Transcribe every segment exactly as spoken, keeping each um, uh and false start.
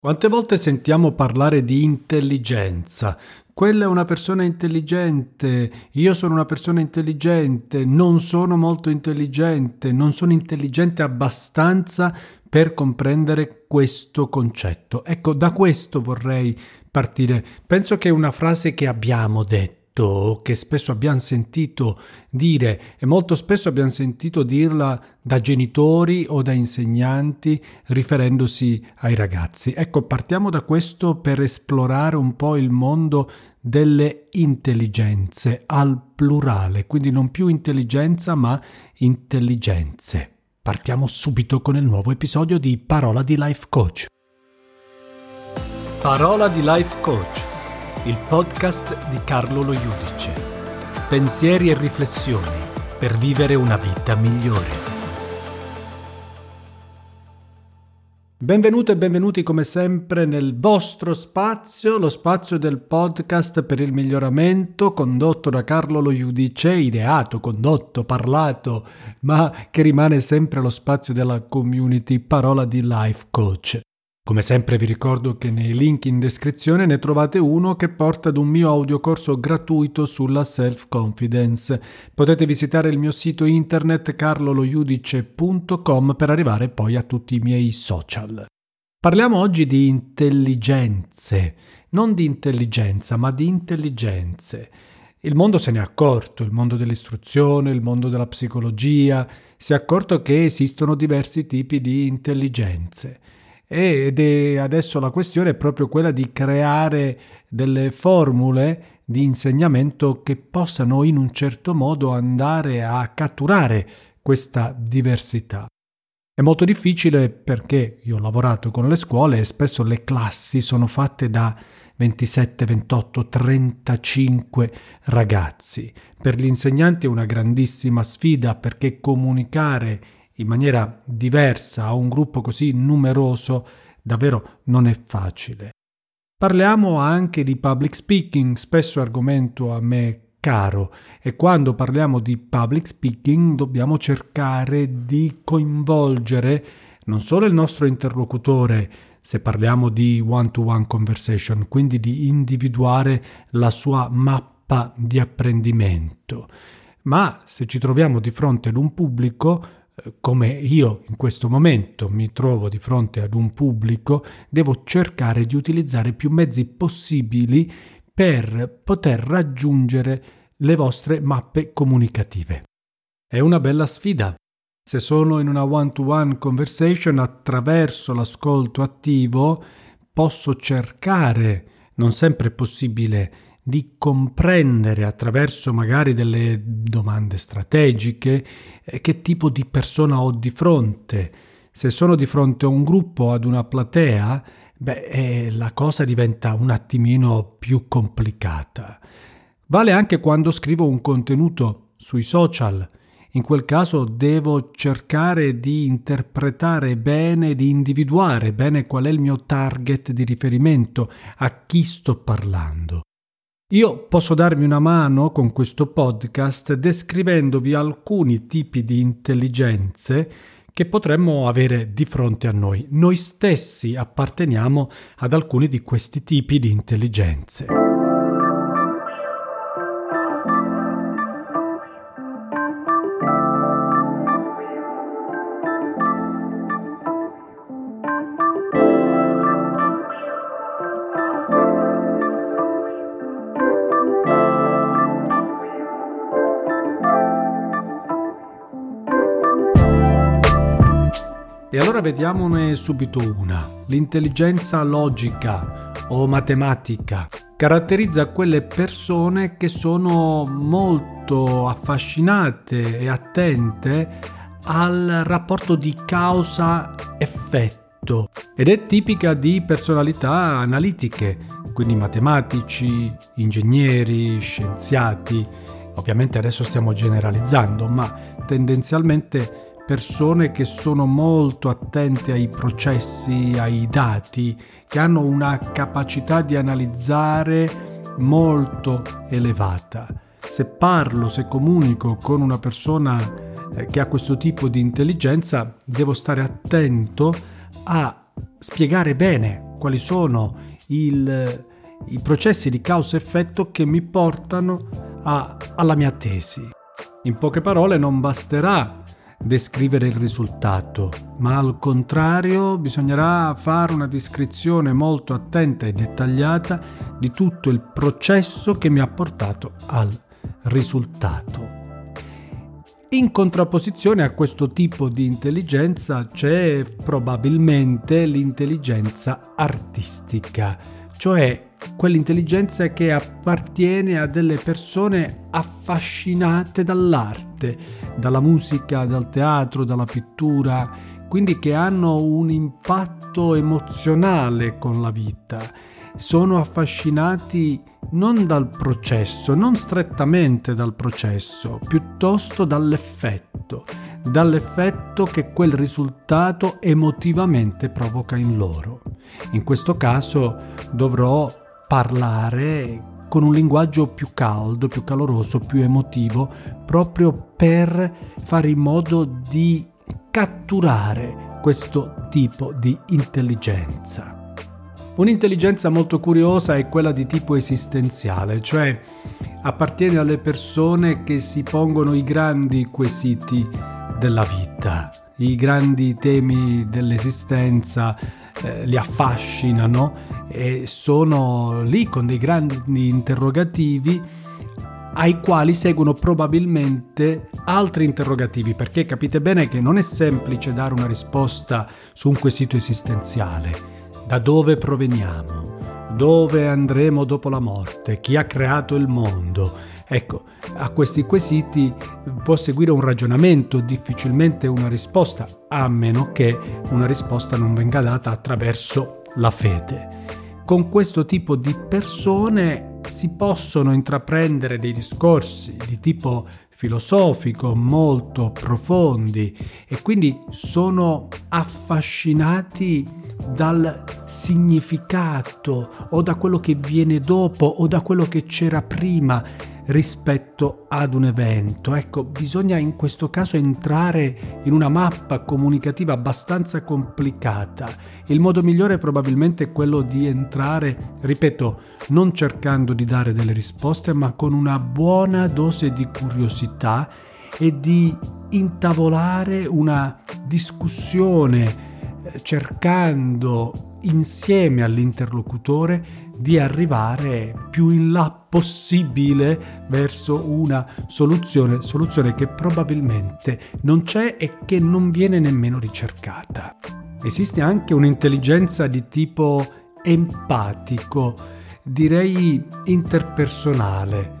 Quante volte sentiamo parlare di intelligenza? Quella è una persona intelligente, io sono una persona intelligente, non sono molto intelligente, non sono intelligente abbastanza per comprendere questo concetto. Ecco, da questo vorrei partire. Penso che è una frase che abbiamo detto, che spesso abbiamo sentito dire e molto spesso abbiamo sentito dirla da genitori o da insegnanti riferendosi ai ragazzi. Ecco, partiamo da questo per esplorare un po' il mondo delle intelligenze al plurale, quindi non più intelligenza ma intelligenze. Partiamo subito con il nuovo episodio di Parola di Life Coach. Parola di Life Coach, il podcast di Carlo Lo Judice. Pensieri e riflessioni per vivere una vita migliore. Benvenute e benvenuti come sempre nel vostro spazio, lo spazio del podcast per il miglioramento, condotto da Carlo Lo Judice, ideato, condotto, parlato, ma che rimane sempre lo spazio della community Parola di Life Coach. Come sempre vi ricordo che nei link in descrizione ne trovate uno che porta ad un mio audiocorso gratuito sulla self-confidence. Potete visitare il mio sito internet carlo lo judice punto com per arrivare poi a tutti i miei social. Parliamo oggi di intelligenze, non di intelligenza, ma di intelligenze. Il mondo se ne è accorto, il mondo dell'istruzione, il mondo della psicologia, si è accorto che esistono diversi tipi di intelligenze. Ed è adesso la questione è proprio quella di creare delle formule di insegnamento che possano in un certo modo andare a catturare questa diversità. È molto difficile perché io ho lavorato con le scuole e spesso le classi sono fatte da ventisette, ventotto, trentacinque ragazzi. Per gli insegnanti è una grandissima sfida perché comunicare in maniera diversa a un gruppo così numeroso davvero non è facile. Parliamo anche di public speaking, spesso argomento a me caro, e quando parliamo di public speaking dobbiamo cercare di coinvolgere non solo il nostro interlocutore, se parliamo di one-to-one conversation, quindi di individuare la sua mappa di apprendimento, ma se ci troviamo di fronte ad un pubblico, come io in questo momento mi trovo di fronte ad un pubblico, devo cercare di utilizzare più mezzi possibili per poter raggiungere le vostre mappe comunicative. È una bella sfida. Se sono in una one-to-one conversation, attraverso l'ascolto attivo posso cercare, non sempre è possibile, di comprendere attraverso magari delle domande strategiche eh, che tipo di persona ho di fronte. Se sono di fronte a un gruppo, ad una platea, beh, eh, la cosa diventa un attimino più complicata. Vale anche quando scrivo un contenuto sui social. In quel caso devo cercare di interpretare bene, di individuare bene qual è il mio target di riferimento, a chi sto parlando. Io posso darmi una mano con questo podcast descrivendovi alcuni tipi di intelligenze che potremmo avere di fronte a noi. Noi stessi apparteniamo ad alcuni di questi tipi di intelligenze. E allora vediamone subito una. L'intelligenza logica o matematica caratterizza quelle persone che sono molto affascinate e attente al rapporto di causa-effetto ed è tipica di personalità analitiche, quindi matematici, ingegneri, scienziati. Ovviamente adesso stiamo generalizzando, ma tendenzialmente persone che sono molto attente ai processi, ai dati, che hanno una capacità di analizzare molto elevata. Se parlo, se comunico con una persona che ha questo tipo di intelligenza, devo stare attento a spiegare bene quali sono il, i processi di causa-effetto che mi portano a, alla mia tesi. In poche parole, non basterà descrivere il risultato, ma al contrario bisognerà fare una descrizione molto attenta e dettagliata di tutto il processo che mi ha portato al risultato. In contrapposizione a questo tipo di intelligenza c'è probabilmente l'intelligenza artistica, cioè quell'intelligenza che appartiene a delle persone affascinate dall'arte, dalla musica, dal teatro, dalla pittura, quindi che hanno un impatto emozionale con la vita. Sono affascinati non dal processo, non strettamente dal processo, piuttosto dall'effetto, dall'effetto che quel risultato emotivamente provoca in loro. In questo caso dovrò parlare con un linguaggio più caldo, più caloroso, più emotivo, proprio per fare in modo di catturare questo tipo di intelligenza. Un'intelligenza molto curiosa è quella di tipo esistenziale, cioè appartiene alle persone che si pongono i grandi quesiti della vita, i grandi temi dell'esistenza, eh, li affascinano e sono lì con dei grandi interrogativi ai quali seguono probabilmente altri interrogativi, perché capite bene che non è semplice dare una risposta su un quesito esistenziale. Da dove proveniamo? Dove andremo dopo la morte? Chi ha creato il mondo? Ecco, a questi quesiti può seguire un ragionamento, difficilmente una risposta, a meno che una risposta non venga data attraverso la fede. Con questo tipo di persone si possono intraprendere dei discorsi di tipo filosofico molto profondi e quindi sono affascinati dal significato o da quello che viene dopo o da quello che c'era prima rispetto ad un evento. Ecco, bisogna in questo caso entrare in una mappa comunicativa abbastanza complicata. Il modo migliore probabilmente è quello di entrare, ripeto, non cercando di dare delle risposte, ma con una buona dose di curiosità e di intavolare una discussione cercando insieme all'interlocutore di arrivare più in là possibile verso una soluzione, soluzione che probabilmente non c'è e che non viene nemmeno ricercata. Esiste anche un'intelligenza di tipo empatico, direi interpersonale,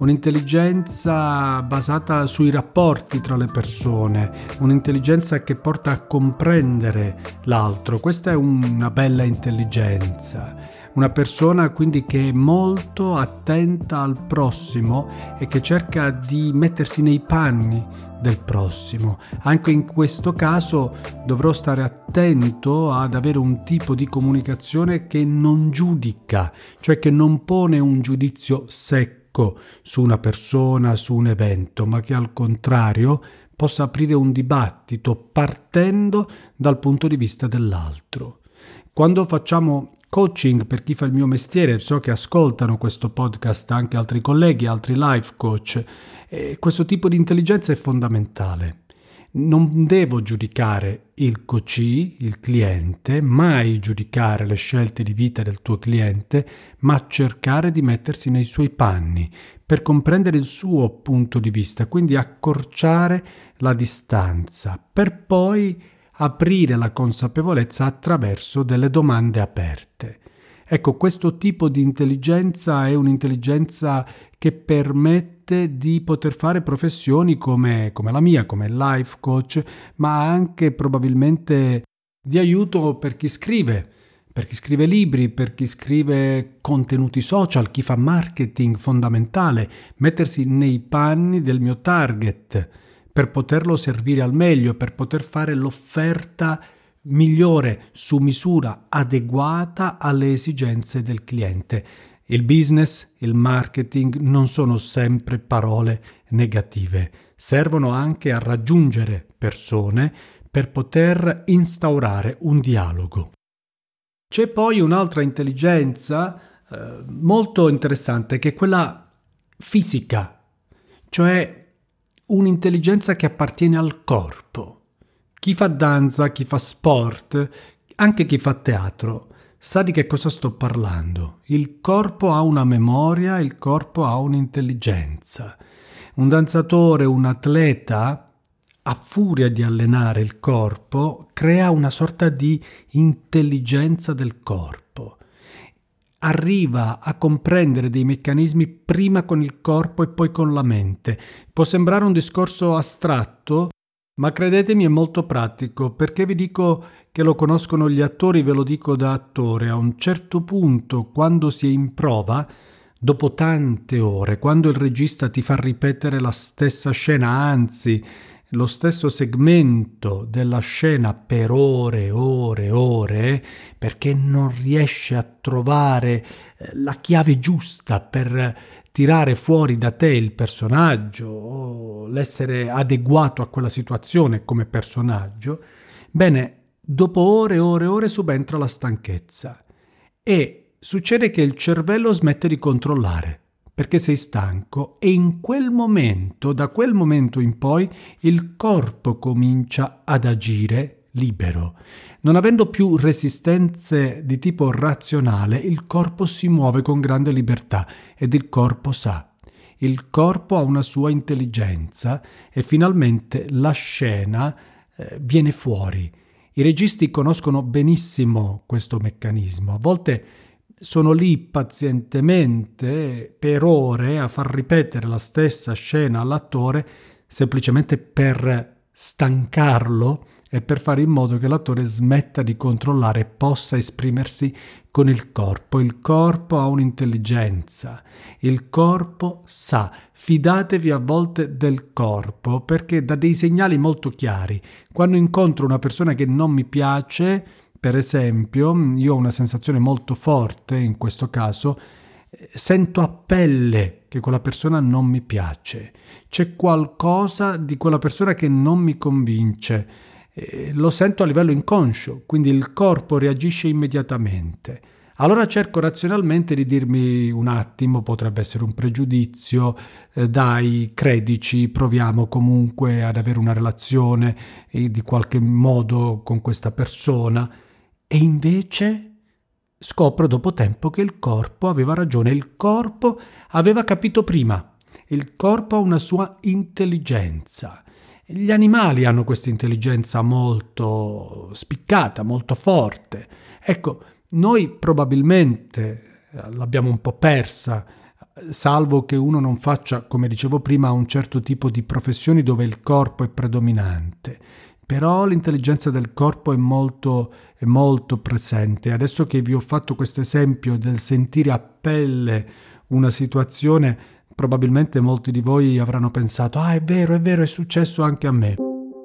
un'intelligenza basata sui rapporti tra le persone, un'intelligenza che porta a comprendere l'altro. Questa è una bella intelligenza, una persona quindi che è molto attenta al prossimo e che cerca di mettersi nei panni del prossimo. Anche in questo caso dovrò stare attento ad avere un tipo di comunicazione che non giudica, cioè che non pone un giudizio secco su una persona, su un evento, ma che al contrario possa aprire un dibattito partendo dal punto di vista dell'altro. Quando facciamo coaching, per chi fa il mio mestiere, so che ascoltano questo podcast anche altri colleghi, altri life coach, e questo tipo di intelligenza è fondamentale. Non devo giudicare il coachee, il cliente, mai giudicare le scelte di vita del tuo cliente, ma cercare di mettersi nei suoi panni per comprendere il suo punto di vista, quindi accorciare la distanza, per poi aprire la consapevolezza attraverso delle domande aperte. Ecco, questo tipo di intelligenza è un'intelligenza che permette di poter fare professioni come, come la mia, come life coach, ma anche probabilmente di aiuto per chi scrive, per chi scrive libri, per chi scrive contenuti social, chi fa marketing. Fondamentale mettersi nei panni del mio target per poterlo servire al meglio, per poter fare l'offerta migliore, su misura, adeguata alle esigenze del cliente. Il business, il marketing non sono sempre parole negative, servono anche a raggiungere persone per poter instaurare un dialogo. C'è poi un'altra intelligenza eh, molto interessante, che è quella fisica, cioè un'intelligenza che appartiene al corpo. Chi fa danza, chi fa sport, anche chi fa teatro, sa di che cosa sto parlando. Il corpo ha una memoria, il corpo ha un'intelligenza. Un danzatore, un atleta, a furia di allenare il corpo, crea una sorta di intelligenza del corpo. Arriva a comprendere dei meccanismi prima con il corpo e poi con la mente. Può sembrare un discorso astratto, ma credetemi è molto pratico, perché vi dico che lo conoscono gli attori, ve lo dico da attore. A un certo punto, quando si è in prova, dopo tante ore, quando il regista ti fa ripetere la stessa scena, anzi lo stesso segmento della scena per ore, ore, ore, perché non riesce a trovare la chiave giusta per tirare fuori da te il personaggio o l'essere adeguato a quella situazione come personaggio, bene, dopo ore e ore e ore subentra la stanchezza e succede che il cervello smette di controllare perché sei stanco e in quel momento, da quel momento in poi, il corpo comincia ad agire libero. Non avendo più resistenze di tipo razionale, il corpo si muove con grande libertà ed il corpo sa. Il corpo ha una sua intelligenza e finalmente la scena eh, viene fuori. I registi conoscono benissimo questo meccanismo. A volte sono lì pazientemente per ore a far ripetere la stessa scena all'attore semplicemente per stancarlo e per fare in modo che l'attore smetta di controllare e possa esprimersi con il corpo. Il corpo ha un'intelligenza, il corpo sa. Fidatevi a volte del corpo perché dà dei segnali molto chiari. Quando incontro una persona che non mi piace, per esempio, io ho una sensazione molto forte in questo caso, sento a pelle che quella persona non mi piace. C'è qualcosa di quella persona che non mi convince. Eh, lo sento a livello inconscio, quindi il corpo reagisce immediatamente. Allora cerco razionalmente di dirmi un attimo, potrebbe essere un pregiudizio, eh, dai, credici, proviamo comunque ad avere una relazione eh, di qualche modo con questa persona. E invece scopro dopo tempo che il corpo aveva ragione, il corpo aveva capito prima, il corpo ha una sua intelligenza. Gli animali hanno questa intelligenza molto spiccata, molto forte. Ecco, noi probabilmente l'abbiamo un po' persa, salvo che uno non faccia, come dicevo prima, un certo tipo di professioni dove il corpo è predominante. Però l'intelligenza del corpo è molto, è molto presente. Adesso che vi ho fatto questo esempio del sentire a pelle una situazione, probabilmente molti di voi avranno pensato «Ah, è vero, è vero, è successo anche a me».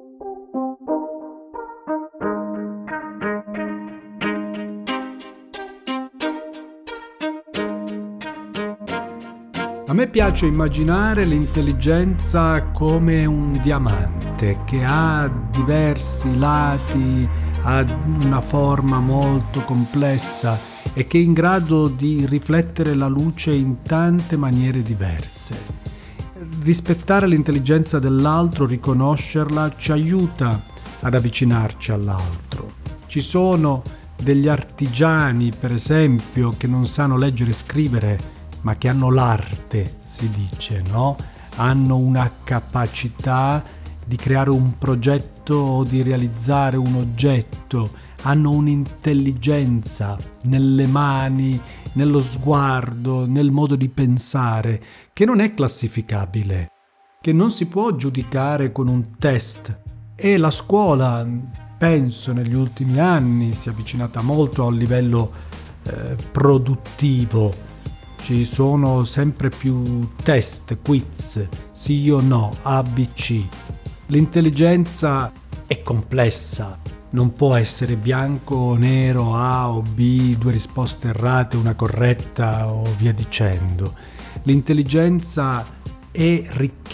A me piace immaginare l'intelligenza come un diamante che ha diversi lati, ha una forma molto complessa e che è in grado di riflettere la luce in tante maniere diverse. Rispettare l'intelligenza dell'altro, riconoscerla, ci aiuta ad avvicinarci all'altro. Ci sono degli artigiani, per esempio, che non sanno leggere e scrivere, ma che hanno l'arte, si dice, no? Hanno una capacità di creare un progetto o di realizzare un oggetto, hanno un'intelligenza nelle mani, nello sguardo, nel modo di pensare, che non è classificabile, che non si può giudicare con un test. E la scuola, penso, negli ultimi anni si è avvicinata molto al livello eh, produttivo. Ci sono sempre più test, quiz, sì o no, A, B, C. L'intelligenza è complessa, non può essere bianco o nero, A o B, due risposte errate, una corretta o via dicendo. L'intelligenza è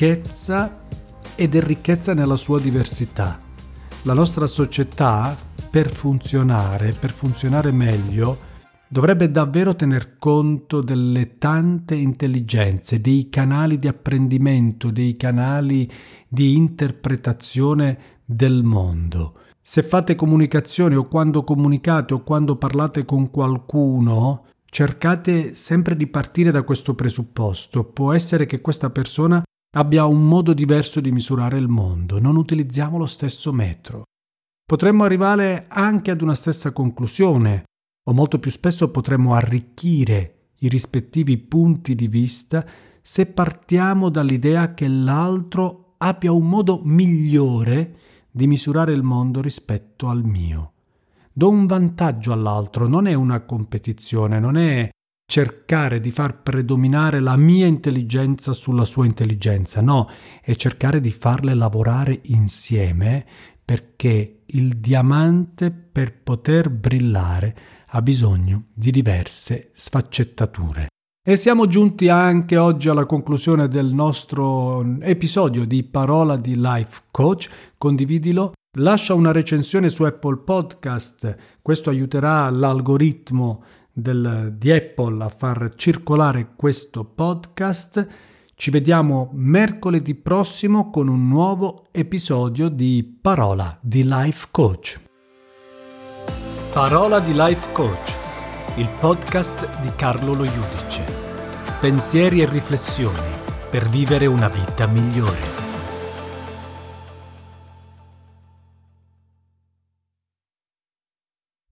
ricchezza ed è ricchezza nella sua diversità. La nostra società per funzionare, per funzionare meglio, dovrebbe davvero tener conto delle tante intelligenze, dei canali di apprendimento, dei canali di interpretazione del mondo. Se fate comunicazione o quando comunicate o quando parlate con qualcuno, cercate sempre di partire da questo presupposto. Può essere che questa persona abbia un modo diverso di misurare il mondo, non utilizziamo lo stesso metro. Potremmo arrivare anche ad una stessa conclusione, o molto più spesso potremmo arricchire i rispettivi punti di vista se partiamo dall'idea che l'altro abbia un modo migliore di misurare il mondo rispetto al mio. Do un vantaggio all'altro, non è una competizione, non è cercare di far predominare la mia intelligenza sulla sua intelligenza, no, è cercare di farle lavorare insieme, perché il diamante, per poter brillare, ha bisogno di diverse sfaccettature. E siamo giunti anche oggi alla conclusione del nostro episodio di Parola di Life Coach. Condividilo, lascia una recensione su Apple Podcast, questo aiuterà l'algoritmo del, di Apple a far circolare questo podcast. Ci vediamo mercoledì prossimo con un nuovo episodio di Parola di Life Coach. Parola di Life Coach, il podcast di Carlo Lo Judice. Pensieri e riflessioni per vivere una vita migliore.